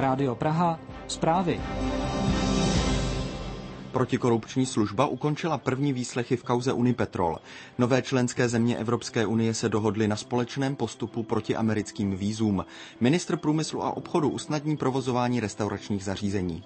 Rádio Praha, zprávy. Protikorupční služba ukončila první výslechy v kauze Unipetrol. Nové členské země Evropské unie se dohodly na společném postupu proti americkým vízům. Ministr průmyslu a obchodu usnadní provozování restauračních zařízení.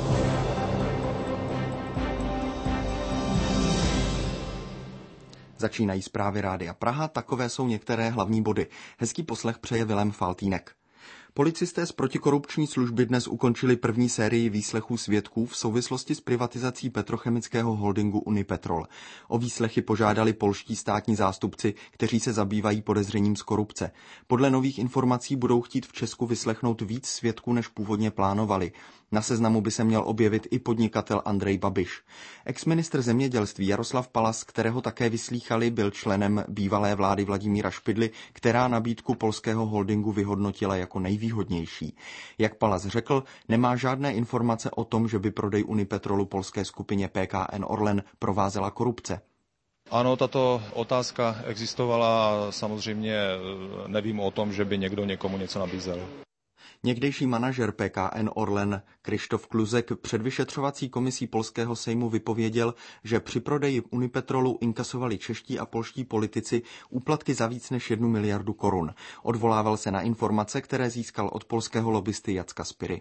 Začínají zprávy Rádia Praha, takové jsou některé hlavní body. Hezký poslech přeje Vilém Faltýnek. Policisté z protikorupční služby dnes ukončili první sérii výslechů svědků v souvislosti s privatizací petrochemického holdingu Unipetrol. O výslechy požádali polští státní zástupci, kteří se zabývají podezřením z korupce. Podle nových informací budou chtít v Česku vyslechnout víc svědků, než původně plánovali. Na seznamu by se měl objevit i podnikatel Andrej Babiš. Exministr zemědělství Jaroslav Palas, kterého také vyslýchali, byl členem bývalé vlády Vladimíra Špidly, která nabídku polského holdingu vyhodnotila jako nejvýhodnější. Jak Palas řekl, nemá žádné informace o tom, že by prodej Unipetrolu polské skupině PKN Orlen provázela korupce. Ano, tato otázka existovala a samozřejmě nevím o tom, že by někdo někomu něco nabízel. Někdejší manažer PKN Orlen Kryštof Kluzek před vyšetřovací komisí polského sejmu vypověděl, že při prodeji Unipetrolu inkasovali čeští a polští politici úplatky za víc než 1 miliardu korun. Odvolával se na informace, které získal od polského lobbysty Jacka Spiry.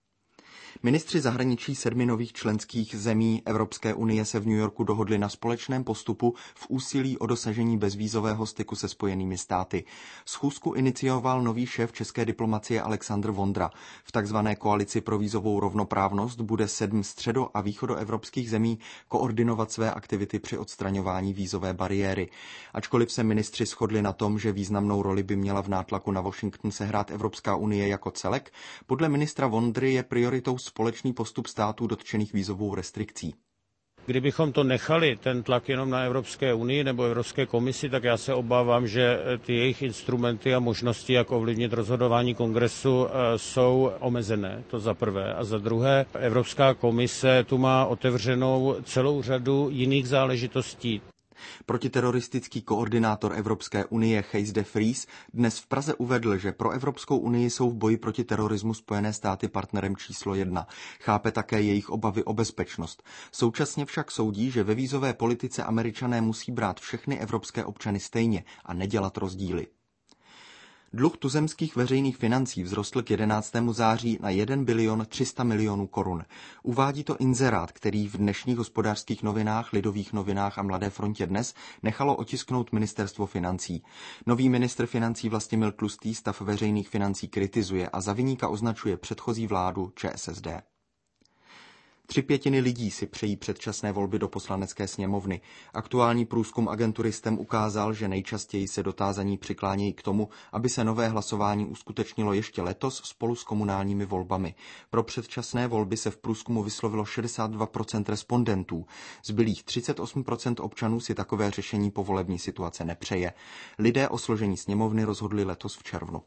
Ministři zahraničí 7 nových členských zemí Evropské unie se v New Yorku dohodli na společném postupu v úsilí o dosažení bezvízového styku se Spojenými státy. Schůzku inicioval nový šéf české diplomacie Alexandr Vondra. V takzvané koalici pro vízovou rovnoprávnost bude 7 středo- a východoevropských zemí koordinovat své aktivity při odstraňování vízové bariéry. Ačkoliv se ministři shodli na tom, že významnou roli by měla v nátlaku na Washington sehrát Evropská unie jako celek, podle ministra Vondry je prioritou společný postup států dotčených vízovou restrikcí. Kdybychom to nechali, ten tlak jenom na Evropské unii nebo Evropské komisi, tak já se obávám, že ty jejich instrumenty a možnosti, jak ovlivnit rozhodování kongresu, jsou omezené, to za prvé. A za druhé, Evropská komise tu má otevřenou celou řadu jiných záležitostí. Protiteroristický koordinátor Evropské unie Gijs de Vries dnes v Praze uvedl, že pro Evropskou unii jsou v boji proti terorismu Spojené státy partnerem číslo 1. Chápe také jejich obavy o bezpečnost. Současně však soudí, že ve vízové politice Američané musí brát všechny evropské občany stejně a nedělat rozdíly. Dluh tuzemských veřejných financí vzrostl k 11. září na 1 bilion 300 milionů korun. Uvádí to inzerát, který v dnešních Hospodářských novinách, Lidových novinách a Mladé frontě dnes nechalo otisknout ministerstvo financí. Nový ministr financí Vlastimil Tlustý stav veřejných financí kritizuje a za viníka označuje předchozí vládu ČSSD. 3/5 lidí si přejí předčasné volby do Poslanecké sněmovny. Aktuální průzkum agentury STEM ukázal, že nejčastěji se dotázaní přiklánějí k tomu, aby se nové hlasování uskutečnilo ještě letos spolu s komunálními volbami. Pro předčasné volby se v průzkumu vyslovilo 62% respondentů. Zbylých 38% občanů si takové řešení povolební situace nepřeje. Lidé o složení sněmovny rozhodli letos v červnu.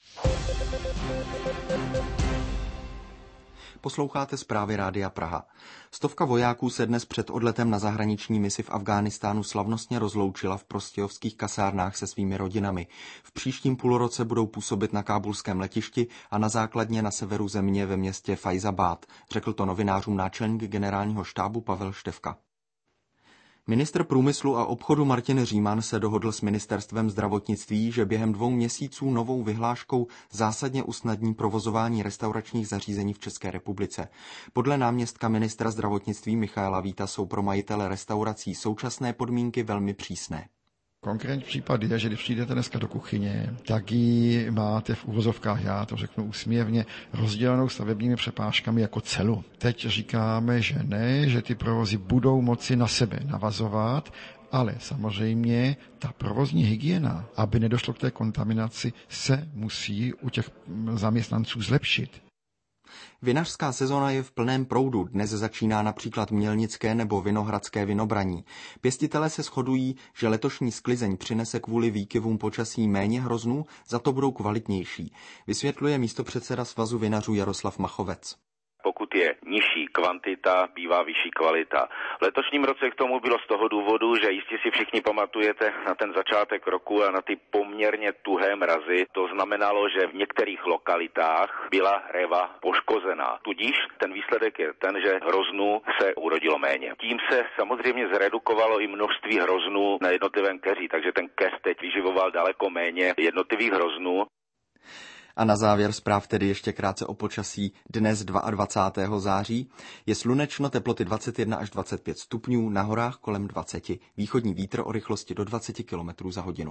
Posloucháte zprávy Rádia Praha. 100 vojáků se dnes před odletem na zahraniční misi v Afghánistánu slavnostně rozloučila v prostějovských kasárnách se svými rodinami. V příštím půlroce budou působit na kábulském letišti a na základně na severu země ve městě Fajzabad, řekl to novinářům náčelník generálního štábu Pavel Štefka. Ministr průmyslu a obchodu Martin Říman se dohodl s ministerstvem zdravotnictví, že během 2 měsíců novou vyhláškou zásadně usnadní provozování restauračních zařízení v České republice. Podle náměstka ministra zdravotnictví Michaela Víta jsou pro majitele restaurací současné podmínky velmi přísné. Konkrétní případ je, že když přijdete dneska do kuchyně, tak ji máte v uvozovkách, já to řeknu úsměvně, rozdělenou stavebními přepážkami jako celu. Teď říkáme, že ne, že ty provozy budou moci na sebe navazovat, ale samozřejmě ta provozní hygiena, aby nedošlo k té kontaminaci, se musí u těch zaměstnanců zlepšit. Vinařská sezona je v plném proudu. Dnes začíná například mělnické nebo vinohradské vinobraní. Pěstitelé se shodují, že letošní sklizeň přinese kvůli výkyvům počasí méně hroznů, za to budou kvalitnější. Vysvětluje místopředseda Svazu vinařů Jaroslav Machovec. Pokud pokud je nižší kvantita, bývá vyšší kvalita. V letošním roce k tomu bylo z toho důvodu, že jistě si všichni pamatujete na ten začátek roku a na ty poměrně tuhé mrazy. To znamenalo, že v některých lokalitách byla réva poškozená. Tudíž ten výsledek je ten, že hroznů se urodilo méně. Tím se samozřejmě zredukovalo i množství hroznů na jednotlivém keři, takže ten keř teď vyživoval daleko méně jednotlivých hroznů. A na závěr zpráv tedy ještě krátce o počasí. Dnes 22. září je slunečno, teploty 21 až 25 stupňů, na horách kolem 20. Východní vítr o rychlosti do 20 km za hodinu.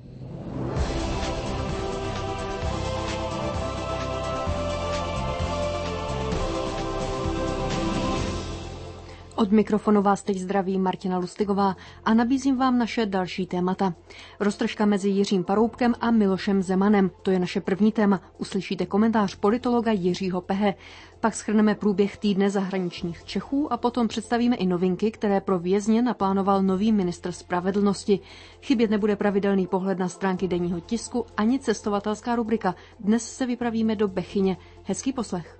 Od mikrofonu vás teď zdraví Martina Lustigová a nabízím vám naše další témata. Roztržka mezi Jiřím Paroubkem a Milošem Zemanem. To je naše první téma. Uslyšíte komentář politologa Jiřího Pehe. Pak shrneme průběh týdne zahraničních Čechů a potom představíme i novinky, které pro vězně naplánoval nový ministr spravedlnosti. Chybět nebude pravidelný pohled na stránky denního tisku ani cestovatelská rubrika. Dnes se vypravíme do Bechyně. Hezký poslech.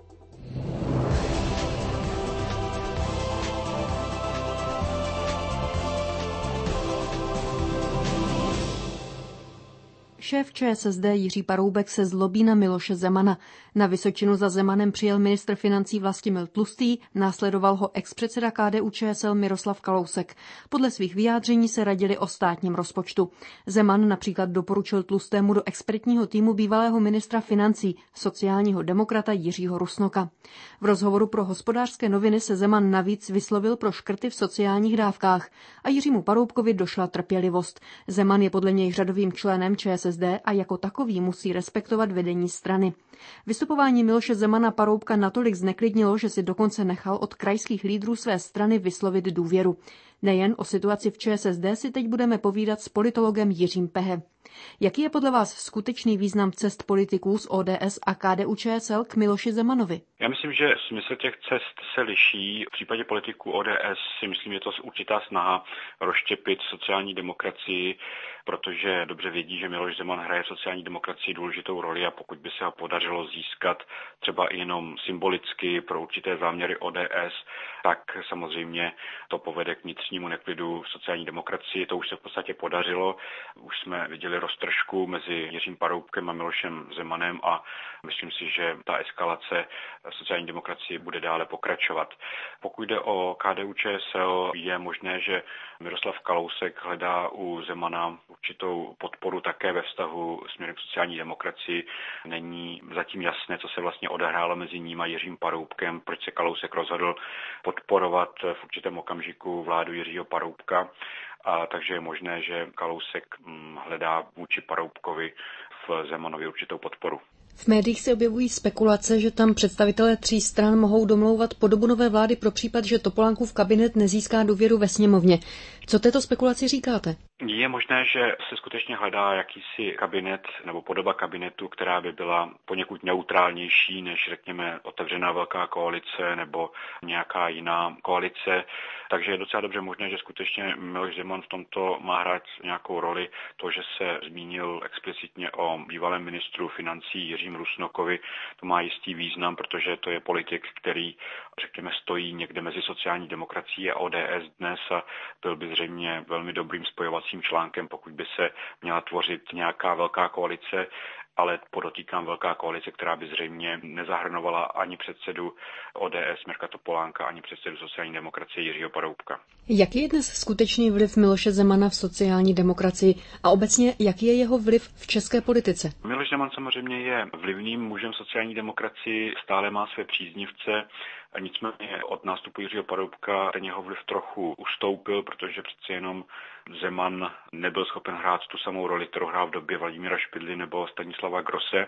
Šéf ČSSD Jiří Paroubek se zlobí na Miloše Zemana. Na Vysočinu za Zemanem přijel ministr financí Vlastimil Tlustý, následoval ho expředseda KDU-ČSL Miroslav Kalousek. Podle svých vyjádření se radili o státním rozpočtu. Zeman například doporučil Tlustému do expertního týmu bývalého ministra financí, sociálního demokrata Jiřího Rusnoka. V rozhovoru pro Hospodářské noviny se Zeman navíc vyslovil pro škrty v sociálních dávkách a Jiřímu Paroubkovi došla trpělivost. Zeman je podle něj řadovým členem ČSSD a jako takový musí respektovat vedení strany. Vystupování Miloše Zemana Paroubka natolik zneklidnilo, že si dokonce nechal od krajských lídrů své strany vyslovit důvěru. Nejen o situaci v ČSSD si teď budeme povídat s politologem Jiřím Pehe. Jaký je podle vás skutečný význam cest politiků z ODS a KDU-ČSL k Miloši Zemanovi? Já myslím, že smysl těch cest se liší. V případě politiků ODS si myslím, je to určitá snaha rozštěpit sociální demokracii, protože dobře vědí, že Miloš Zeman hraje v sociální demokracii důležitou roli a pokud by se ho podařilo získat třeba i jenom symbolicky pro určité záměry ODS, tak samozřejmě to povede k vnitřnímu neklidu v sociální demokracii. To už se v podstatě podařilo. Už jsme viděli roztržku mezi Jiřím Paroubkem a Milošem Zemanem a myslím si, že ta eskalace sociální demokracie bude dále pokračovat. Pokud jde o KDU-ČSL, je možné, že Miroslav Kalousek hledá u Zemana určitou podporu také ve vztahu směrem k sociální demokracii. Není zatím jasné, co se vlastně odehrálo mezi ním a Jiřím Paroubkem, proč se Kalousek rozhodl podporovat v určitém okamžiku vládu Jiřího Paroubka. A takže je možné, že Kalousek hledá vůči Paroubkovi v Zemanovi určitou podporu. V médiích se objevují spekulace, že tam představitelé 3 stran mohou domlouvat podobu nové vlády pro případ, že Topolánkův kabinet nezíská důvěru ve sněmovně. Co této spekulaci říkáte? Je možné, že se skutečně hledá jakýsi kabinet nebo podoba kabinetu, která by byla poněkud neutrálnější než, řekněme, otevřená velká koalice nebo nějaká jiná koalice. Takže je docela dobře možné, že skutečně Miloš Zeman v tomto má hrát nějakou roli. To, že se zmínil explicitně o bývalém ministru financí Jiřím Rusnokovi, to má jistý význam, protože to je politik, který, řekněme, stojí někde mezi sociální demokracií a ODS dnes a byl by zřejmě velmi dobrým spojovacím článkem, pokud by se měla tvořit nějaká velká koalice, ale podotýkám velká koalice, která by zřejmě nezahrnovala ani předsedu ODS Mirka Topolánka, ani předsedu sociální demokracie Jiřího Paroubka. Jaký je dnes skutečný vliv Miloše Zemana v sociální demokracii a obecně jaký je jeho vliv v české politice? Miloš Zeman samozřejmě je vlivným mužem sociální demokracii, stále má své příznivce, nicméně od nástupu Jiřího Paroubka ten jeho vliv trochu ustoupil, protože přece jenom Zeman nebyl schopen hrát tu samou roli, kterou hrál v době Vladimíra Špidly nebo Stanislava Grosse.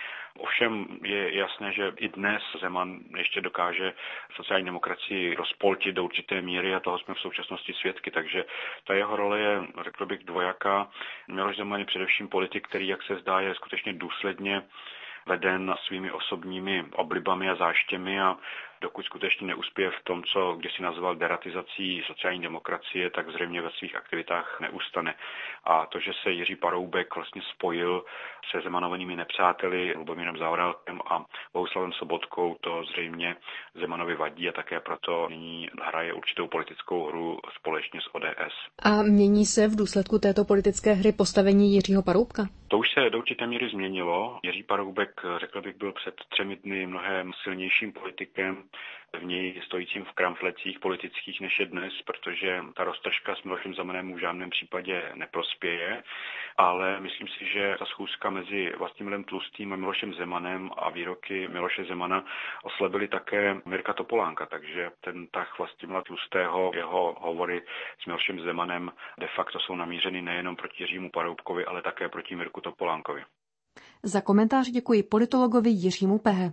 Ovšem je jasné, že i dnes Zeman ještě dokáže sociální demokracii rozpoltit do určité míry a toho jsme v současnosti svědky, takže ta jeho role je, řekl bych, dvojaká. Miloš Zeman je především politik, který, jak se zdá, je skutečně důsledně veden svými osobními oblibami a záštěmi a dokud skutečně neuspěje v tom, co kdysi nazval deratizací sociální demokracie, tak zřejmě ve svých aktivitách neustane. A to, že se Jiří Paroubek vlastně spojil se Zemanovými nepřáteli Lubomírem Zaorálkem a Bohuslavem Sobotkou, to zřejmě Zemanovi vadí a také proto nyní hraje určitou politickou hru společně s ODS. A mění se v důsledku této politické hry postavení Jiřího Paroubka? To už se do určité míry změnilo. Jiří Paroubek, řekl bych, byl před 3 dny mnohem silnějším politikem, v něj stojícím v kramflecích politických než je dnes, protože ta roztržka s Milošem Zemanem v žádném případě neprospěje, ale myslím si, že ta schůzka mezi Vlastimilem Tlustým a Milošem Zemanem a výroky Miloše Zemana oslabily také Mirka Topolánka, takže ten tah Vlastimila Tlustého, jeho hovory s Milošem Zemanem de facto jsou namířeny nejenom proti Jiřímu Paroubkovi, ale také proti Mirku Topolánkovi. Za komentář děkuji politologovi Jiřímu Pehe.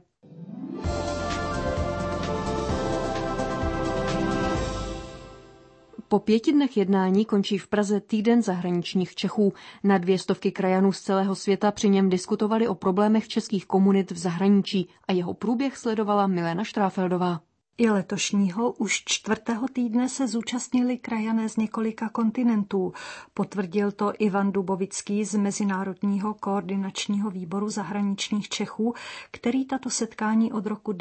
Po 5 dnech jednání končí v Praze týden zahraničních Čechů. Na 200 krajanů z celého světa při něm diskutovali o problémech českých komunit v zahraničí a jeho průběh sledovala Milena Štráfeldová. I letošního už 4. týdne se zúčastnili krajané z několika kontinentů. Potvrdil to Ivan Dubovický z Mezinárodního koordinačního výboru zahraničních Čechů, který tato setkání od roku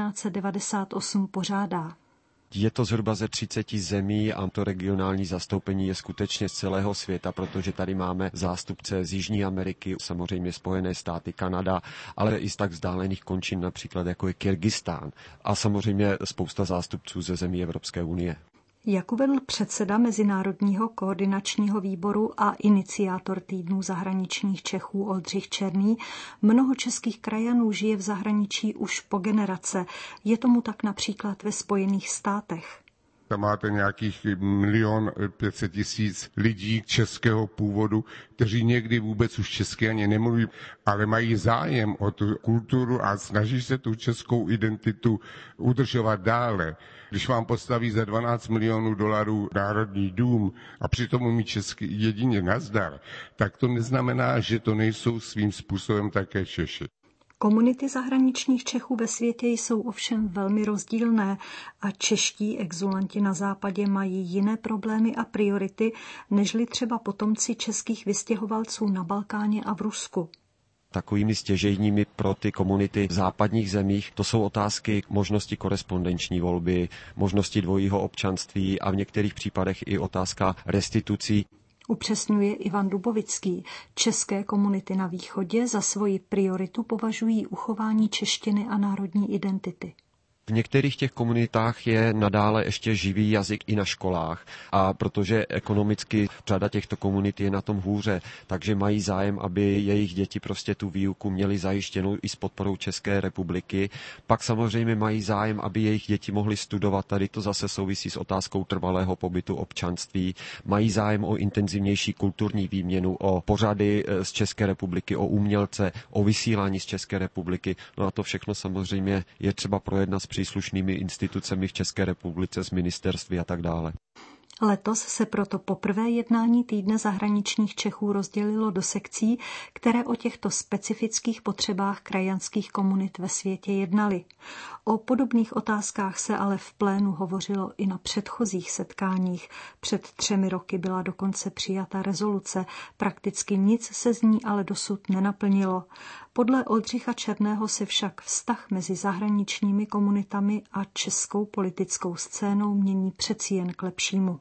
1998 pořádá. Je to zhruba ze 30 zemí a to regionální zastoupení je skutečně z celého světa, protože tady máme zástupce z Jižní Ameriky, samozřejmě Spojené státy, Kanada, ale i z tak vzdálených končin, například jako je Kyrgyzstán a samozřejmě spousta zástupců ze zemí Evropské unie. Jak uvedl předseda Mezinárodního koordinačního výboru a iniciátor týdnů zahraničních Čechů Oldřich Černý, mnoho českých krajanů žije v zahraničí už po generace. Je tomu tak například ve Spojených státech. Tam máte nějakých 1 500 000 lidí českého původu, kteří někdy vůbec už česky ani nemluví, ale mají zájem o tu kulturu a snaží se tu českou identitu udržovat dále. Když vám postaví za $12 milionů Národní dům a přitom umí česky jedině nazdar, tak to neznamená, že to nejsou svým způsobem také Češi. Komunity zahraničních Čechů ve světě jsou ovšem velmi rozdílné a čeští exulanti na západě mají jiné problémy a priority, nežli třeba potomci českých vystěhovalců na Balkáně a v Rusku. Takovými stěžejními pro ty komunity v západních zemích, to jsou otázky možnosti korespondenční volby, možnosti dvojího občanství a v některých případech i otázka restitucí. Upřesňuje Ivan Dubovický. České komunity na východě za svoji prioritu považují uchování češtiny a národní identity. V některých těch komunitách je nadále ještě živý jazyk i na školách a protože ekonomicky řada těchto komunit je na tom hůře, takže mají zájem, aby jejich děti prostě tu výuku měly zajištěnou i s podporou České republiky. Pak samozřejmě mají zájem, aby jejich děti mohly studovat, tady to zase souvisí s otázkou trvalého pobytu občanství. Mají zájem o intenzivnější kulturní výměnu, o pořady z České republiky, o umělce, o vysílání z České republiky. No a to všechno samozřejmě je třeba projednat s příslušnými institucemi v České republice, s ministerství a tak dále. Letos se proto poprvé jednání týdne zahraničních Čechů rozdělilo do sekcí, které o těchto specifických potřebách krajanských komunit ve světě jednaly. O podobných otázkách se ale v plénu hovořilo i na předchozích setkáních. Před 3 roky byla dokonce přijata rezoluce, prakticky nic se z ní ale dosud nenaplnilo. Podle Oldřicha Černého se však vztah mezi zahraničními komunitami a českou politickou scénou mění přeci jen k lepšímu.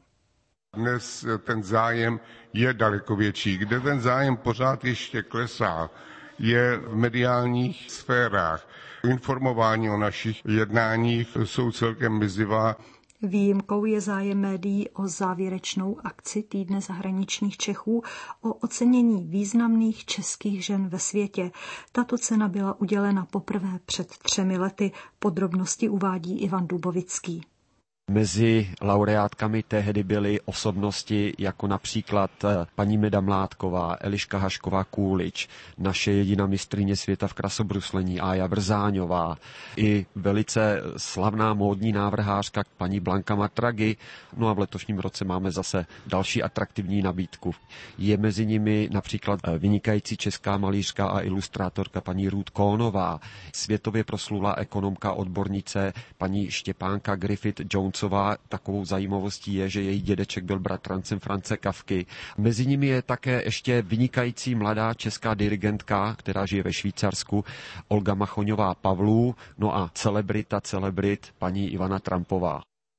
Dnes ten zájem je daleko větší. Kde ten zájem pořád ještě klesá, je v mediálních sférách. Informování o našich jednáních jsou celkem mizivá. Výjimkou je zájem médií o závěrečnou akci týdne zahraničních Čechů o ocenění významných českých žen ve světě. Tato cena byla udělena poprvé před 3 lety. Podrobnosti uvádí Ivan Dubovický. Mezi laureátkami tehdy byly osobnosti jako například paní Meda Mládková, Eliška Hašková-Kůlič, naše jediná mistryně světa v krasobruslení Ája Vrzáňová, i velice slavná módní návrhářka paní Blanka Matragi. No a v letošním roce máme zase další atraktivní nabídku. Je mezi nimi například vynikající česká malířka a ilustrátorka paní Ruth Kohnová, světově proslulá ekonomka, odbornice paní Štěpánka Griffith-Jonesová. Takovou zajímavostí je, že její dědeček byl bratrancem France Kafky. Mezi nimi je také ještě vynikající mladá česká dirigentka, která žije ve Švýcarsku, Olga Machoňová-Pavlů, no a celebrit paní Ivana Trumpová.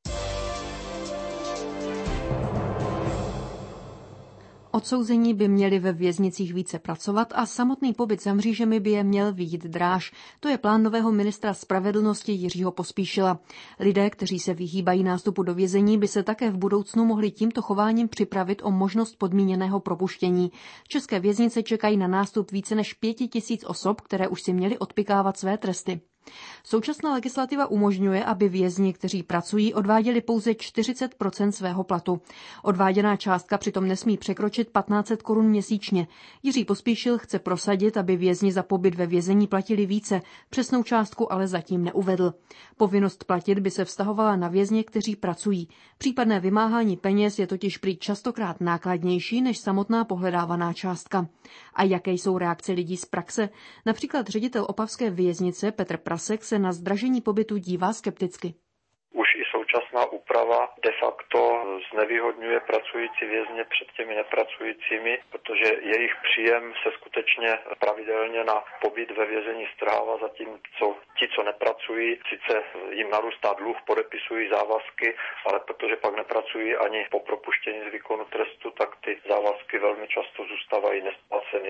Odsouzení by měli ve věznicích více pracovat a samotný pobyt za mřížemi by je měl vyjít dráž. To je plán nového ministra spravedlnosti Jiřího Pospíšila. Lidé, kteří se vyhýbají nástupu do vězení, by se také v budoucnu mohli tímto chováním připravit o možnost podmíněného propuštění. České věznice čekají na nástup více než 5 000 osob, které už si měly odpikávat své tresty. Současná legislativa umožňuje, aby vězni, kteří pracují, odváděli pouze 40% svého platu. Odváděná částka přitom nesmí překročit 1500 korun měsíčně. Jiří Pospíšil chce prosadit, aby vězni za pobyt ve vězení platili více, přesnou částku ale zatím neuvedl. Povinnost platit by se vztahovala na vězně, kteří pracují. Případné vymáhání peněz je totiž prý častokrát nákladnější než samotná pohledávaná částka. A jaké jsou reakce lidí z praxe? Například ředitel opavské věznice Petr Prasek se na zdražení pobytu dívá skepticky. Už i současná úprava de facto znevýhodňuje pracující vězně před těmi nepracujícími, protože jejich příjem se skutečně pravidelně na pobyt ve vězení strhává, zatímco ti, co nepracují, sice jim narůstá dluh, podepisují závazky, ale protože pak nepracují ani po propuštění z výkonu trestu, tak ty závazky velmi často zůstávají nesplaceny.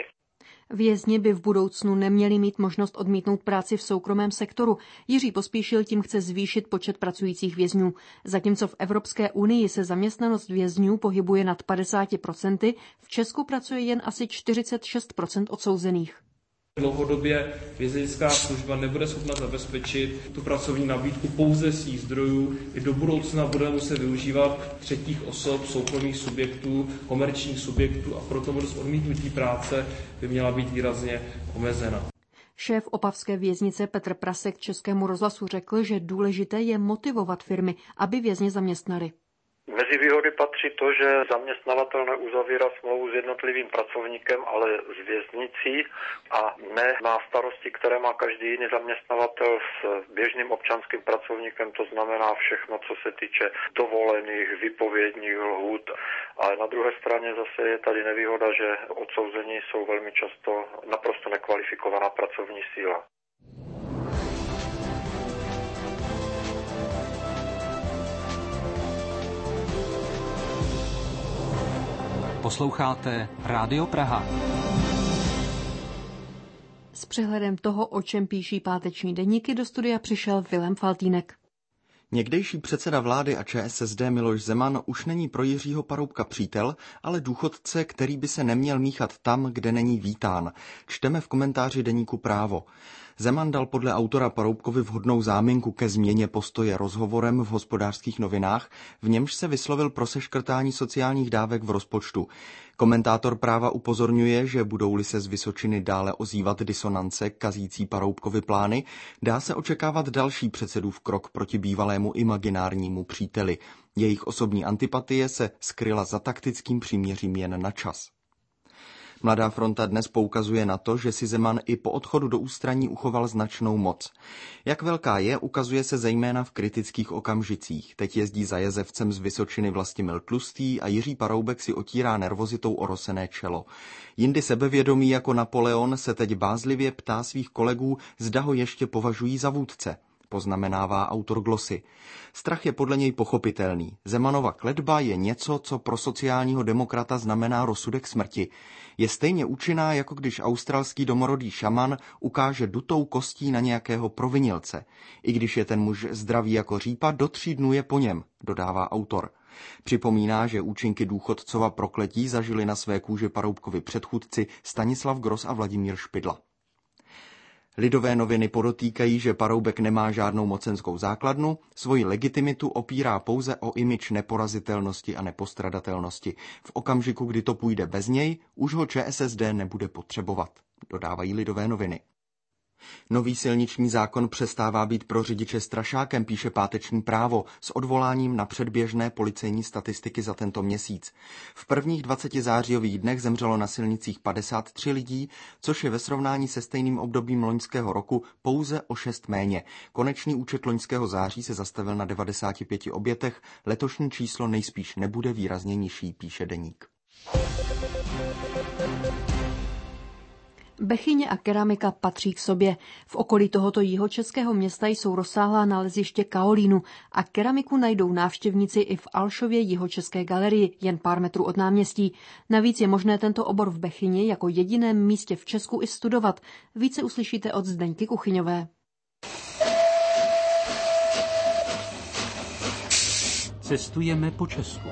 Vězni by v budoucnu neměli mít možnost odmítnout práci v soukromém sektoru. Jiří Pospíšil tím chce zvýšit počet pracujících vězňů. Zatímco v Evropské unii se zaměstnanost vězňů pohybuje nad 50%, v Česku pracuje jen asi 46% odsouzených. Dlouhodobě vězeňská služba nebude schopna zabezpečit tu pracovní nabídku pouze z svých zdrojů. I do budoucna bude muset využívat třetích osob, soukromých subjektů, komerčních subjektů a proto možnost odmítnutí práce by měla být výrazně omezena. Šéf opavské věznice Petr Prasek Českému rozhlasu řekl, že důležité je motivovat firmy, aby vězně zaměstnali. Mezi výhody patří to, že zaměstnavatel neuzavírá smlouvu s jednotlivým pracovníkem, ale s věznicí a nemá starosti, které má každý jiný zaměstnavatel s běžným občanským pracovníkem, to znamená všechno, co se týče dovolených, výpovědních lhůt. A na druhé straně zase je tady nevýhoda, že odsouzení jsou velmi často naprosto nekvalifikovaná pracovní síla. Posloucháte Rádio Praha. S přehledem toho, o čem píší páteční deníky, do studia přišel Vilém Faltýnek. Někdejší předseda vlády a ČSSD Miloš Zeman už není pro Jiřího Paroubka přítel, ale důchodce, který by se neměl míchat tam, kde není vítán. Čteme v komentáři deníku Právo. Zeman dal podle autora Paroubkovi vhodnou záminku ke změně postoje rozhovorem v Hospodářských novinách, v němž se vyslovil pro seškrtání sociálních dávek v rozpočtu. Komentátor Práva upozorňuje, že budou-li se z Vysočiny dále ozývat disonance kazící Paroubkovi plány, dá se očekávat další předsedův krok proti bývalému imaginárnímu příteli. Jejich osobní antipatie se skryla za taktickým příměřím jen na čas. Mladá fronta dnes poukazuje na to, že si Zeman i po odchodu do ústraní uchoval značnou moc. Jak velká je, ukazuje se zejména v kritických okamžicích. Teď jezdí za jezevcem z Vysočiny Vlastimil Tlustý a Jiří Paroubek si otírá nervozitou orosené čelo. Jindy sebevědomý jako Napoleon se teď bázlivě ptá svých kolegů, zda ho ještě považují za vůdce. Poznamenává autor glosy. Strach je podle něj pochopitelný. Zemanova kletba je něco, co pro sociálního demokrata znamená rozsudek smrti. Je stejně účinná, jako když australský domorodý šaman ukáže dutou kostí na nějakého provinilce. I když je ten muž zdravý jako řípa, do 3 dnů je po něm, dodává autor. Připomíná, že účinky důchodcova prokletí zažili na své kůži Paroubkovi předchůdci Stanislav Gross a Vladimír Špidla. Lidové noviny podotýkají, že Paroubek nemá žádnou mocenskou základnu, svoji legitimitu opírá pouze o image neporazitelnosti a nepostradatelnosti. V okamžiku, kdy to půjde bez něj, už ho ČSSD nebude potřebovat, dodávají Lidové noviny. Nový silniční zákon přestává být pro řidiče strašákem, píše Páteční Právo, s odvoláním na předběžné policejní statistiky za tento měsíc. V prvních 20 zářijových dnech zemřelo na silnicích 53 lidí, což je ve srovnání se stejným obdobím loňského roku pouze o 6 méně. Konečný účet loňského září se zastavil na 95 obětech, letošní číslo nejspíš nebude výrazně nižší, píše Deník. Bechyně a keramika patří k sobě. V okolí tohoto jihočeského města jsou rozsáhlá naleziště kaolínu a keramiku najdou návštěvníci i v Alšově jihočeské galerii, jen pár metrů od náměstí. Navíc je možné tento obor v Bechyni jako jediném místě v Česku i studovat. Více uslyšíte od Zdeňky Kuchyňové. Cestujeme po Česku.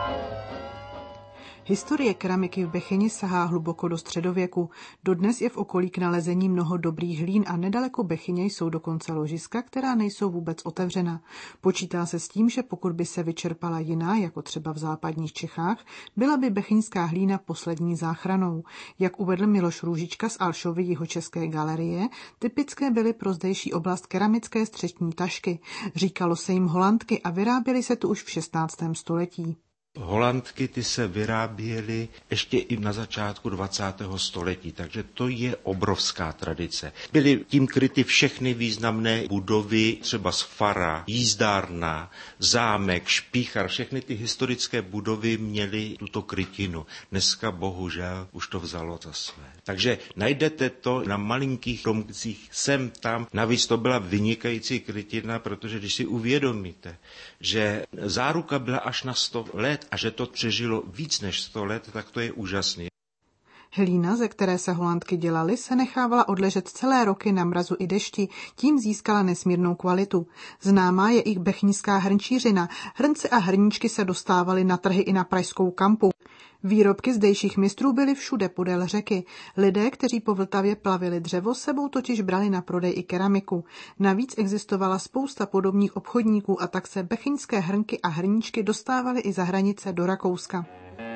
Historie keramiky v Bechyni sahá hluboko do středověku. Dodnes je v okolí k nalezení mnoho dobrých hlín a nedaleko Bechyně jsou dokonce ložiska, která nejsou vůbec otevřena. Počítá se s tím, že pokud by se vyčerpala jiná, jako třeba v západních Čechách, byla by bechyňská hlína poslední záchranou. Jak uvedl Miloš Růžička z Alšovy jihočeské galerie, typické byly pro zdejší oblast keramické střešní tašky. Říkalo se jim holandky a vyráběly se tu už v 16. století. Holandky ty se vyráběly ještě i na začátku 20. století, takže to je obrovská tradice. Byly tím kryty všechny významné budovy, třeba z fara, jízdárna, zámek, špíchar, všechny ty historické budovy měly tuto krytinu. Dneska bohužel už to vzalo za své. Takže najdete to na malinkých domcích sem tam. Navíc to byla vynikající krytina, protože když si uvědomíte, že záruka byla až na 100 let, a že to přežilo víc než 100 let, tak to je úžasný. Hlína, ze které se holandky dělaly, se nechávala odležet celé roky na mrazu i dešti, tím získala nesmírnou kvalitu. Známá je i bechyňská hrnčířina. Hrnce a hrníčky se dostávaly na trhy i na pražskou Kampu. Výrobky zdejších mistrů byly všude podél řeky. Lidé, kteří po Vltavě plavili dřevo, sebou totiž brali na prodej i keramiku. Navíc existovala spousta podobných obchodníků a tak se bechyňské hrnky a hrníčky dostávaly i za hranice do Rakouska.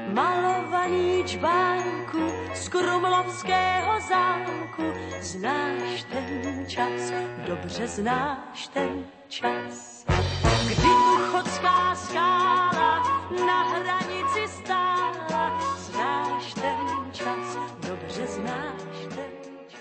Malovaný čbánku z Krumlovského zámku, znáš ten čas, dobře znáš ten čas, kdy Uchodská skála na hranici stála, znáš ten čas, dobře znáš ten čas.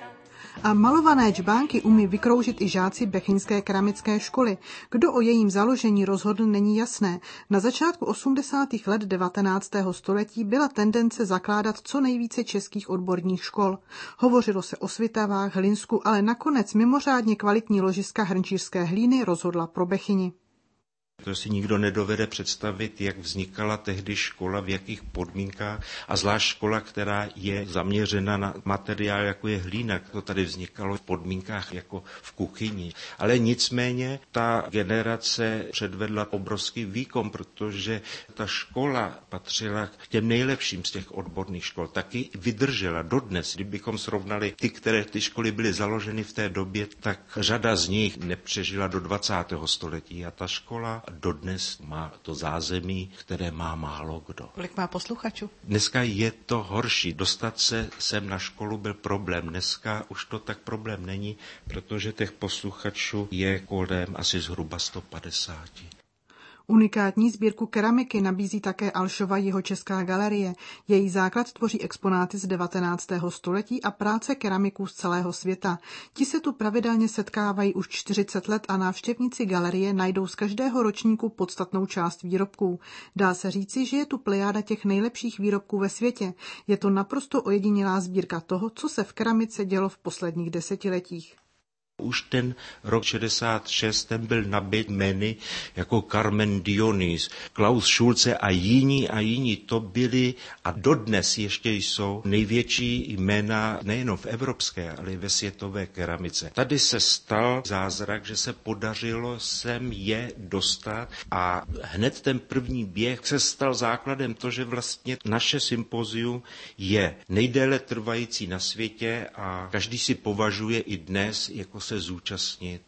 A malované džbánky umí vykroužit i žáci bechyňské keramické školy. Kdo o jejím založení rozhodl, není jasné. Na začátku 80. let 19. století byla tendence zakládat co nejvíce českých odborných škol. Hovořilo se o Svitavách, Hlinsku, ale nakonec mimořádně kvalitní ložiska hrnčířské hlíny rozhodla pro Bechyni. To si nikdo nedovede představit, jak vznikala tehdy škola, v jakých podmínkách, a zvlášť škola, která je zaměřena na materiál, jako je hlína. To tady vznikalo v podmínkách jako v kuchyni. Ale nicméně ta generace předvedla obrovský výkon, protože ta škola patřila k těm nejlepším z těch odborných škol. Taky vydržela dodnes. Kdybychom srovnali ty školy byly založeny v té době, tak řada z nich nepřežila do 20. století. A ta škola dodnes má to zázemí, které má málo kdo. Kolik má posluchačů? Dneska je to horší. Dostat se sem na školu byl problém. Dneska už to tak problém není, protože těch posluchačů je kolem asi zhruba 150. Unikátní sbírku keramiky nabízí také Alšova jihočeská galerie. Její základ tvoří exponáty z 19. století a práce keramiků z celého světa. Ti se tu pravidelně setkávají už 40 let a návštěvníci galerie najdou z každého ročníku podstatnou část výrobků. Dá se říci, že je tu plejáda těch nejlepších výrobků ve světě. Je to naprosto ojedinělá sbírka toho, co se v keramice dělo v posledních desetiletích. Už ten rok 66, ten byl nabit jmény jako Carmen Dionis, Klaus Schulze a jiní. To byli a dodnes ještě jsou největší jména nejenom v evropské, ale i ve světové keramice. Tady se stal zázrak, že se podařilo sem je dostat a hned ten první běh se stal základem to, že vlastně naše sympozium je nejdéle trvající na světě a každý si považuje i dnes jako se zúčastnit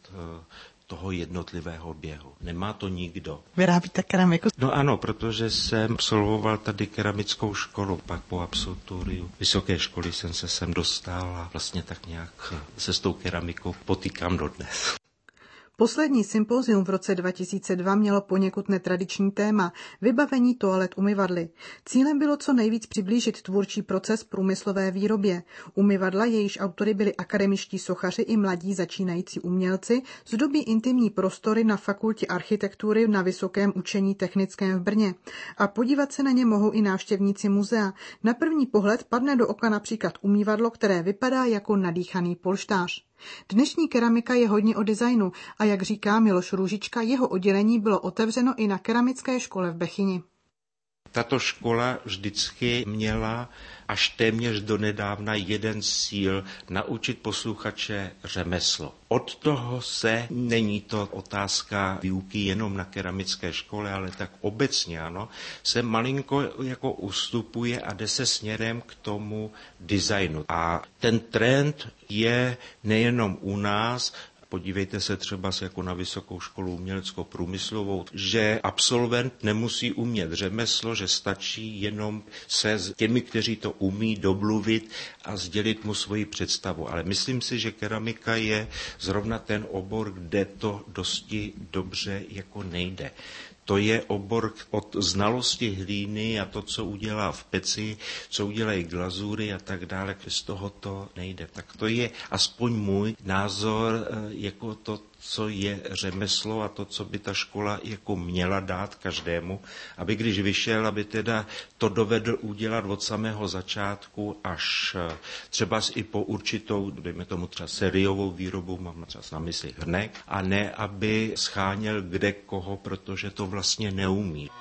toho jednotlivého běhu. Nemá to nikdo. Vyrábíte keramiku? No ano, protože jsem absolvoval tady keramickou školu, pak po absolutoriu vysoké školy jsem se sem dostal a vlastně tak nějak se s tou keramikou potýkám dodnes. Poslední sympozium v roce 2002 mělo poněkud netradiční téma – vybavení toalet umyvadly. Cílem bylo co nejvíc přiblížit tvůrčí proces průmyslové výrobě. Umyvadla, jejíž autory byli akademičtí sochaři i mladí začínající umělci, zdobí intimní prostory na fakultě architektury na Vysokém učení technickém v Brně. A podívat se na ně mohou i návštěvníci muzea. Na první pohled padne do oka například umyvadlo, které vypadá jako nadýchaný polštář. Dnešní keramika je hodně o designu a jak říká Miloš Růžička, jeho oddělení bylo otevřeno i na keramické škole v Bechyni. Tato škola vždycky měla až téměř donedávna jeden cíl naučit posluchače řemeslo. Od toho není to otázka výuky jenom na keramické škole, ale tak obecně, ano, se malinko jako ustupuje a jde se směrem k tomu designu. A ten trend je nejenom u nás. Podívejte se třeba jako na Vysokou školu umělecko-průmyslovou, že absolvent nemusí umět řemeslo, že stačí jenom se s těmi, kteří to umí, domluvit a sdělit mu svoji představu. Ale myslím si, že keramika je zrovna ten obor, kde to dosti dobře jako nejde. To je obor od znalosti hlíny a to, co udělá v peci, co udělají glazury a tak dále, z toho to nejde. Tak to je aspoň můj názor, jako to, co je řemeslo a to, co by ta škola jako měla dát každému, aby když vyšel, aby teda to dovedl udělat od samého začátku až třeba i po určitou, dejme tomu třeba sériovou výrobu, mám třeba na mysli hrnek, a ne, aby scháněl kde koho, protože to vlastně neumí.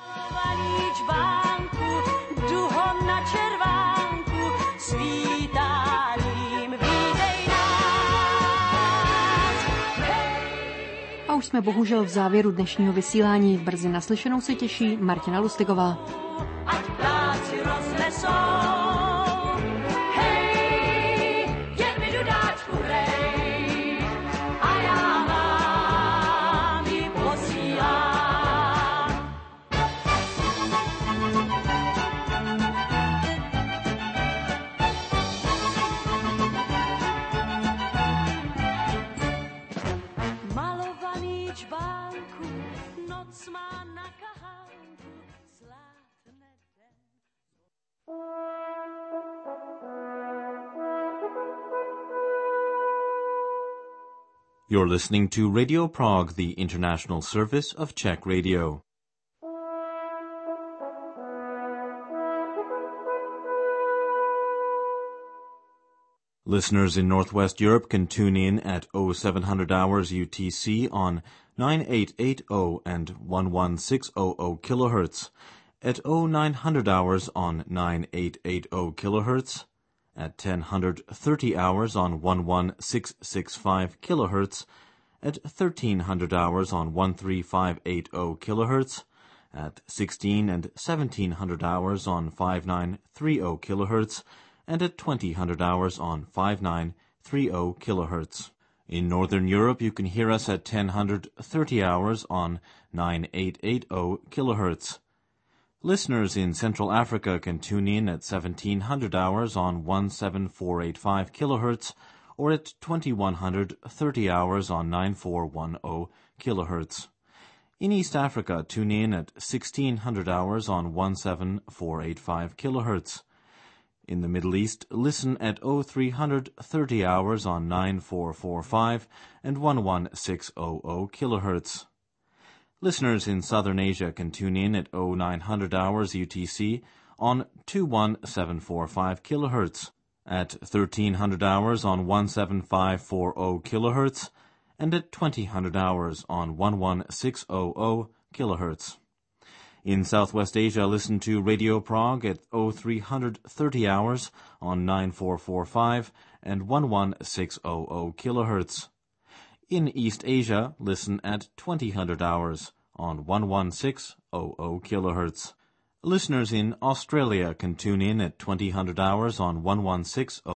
A už jsme bohužel v závěru dnešního vysílání. Brzy naslyšenou se těší Martina Lustigová. Ať ptáci roznesou. Hej, jen mi dudáčku hrej, a já vám ji posílám. Malovaný čbánku, noc má na kahánku, zlátne den. You're listening to Radio Prague, the international service of Czech Radio. Listeners in Northwest Europe can tune in at 0700 hours UTC on 9880 and 11600 kilohertz, at 0900 hours on 9880 kilohertz, at 1030 hours on 11665 kilohertz, at 1300 hours on 13580 kilohertz, at 16 and 1700 hours on 5930 kilohertz, and at 2000 hours on 5930 kilohertz. In Northern Europe, you can hear us at 1030 hours on 9880 kilohertz. Listeners in Central Africa can tune in at 1700 hours on 17485 kilohertz or at 2130 hours on 9410 kilohertz. In East Africa, tune in at 1600 hours on 17485 kilohertz. In the Middle East, listen at 0330 hours on 9445 and 11600 kilohertz. Listeners in Southern Asia can tune in at 0900 hours UTC on 21745 kilohertz at 1300 hours on 17540 kilohertz, and at 2000 hours on 11600 kilohertz. In Southwest Asia, listen to Radio Prague at 0330 hours on 9445 and 11600 kilohertz. In East Asia, listen at 2000 hours on 11600 kilohertz. Listeners in Australia can tune in at 2000 hours on 11600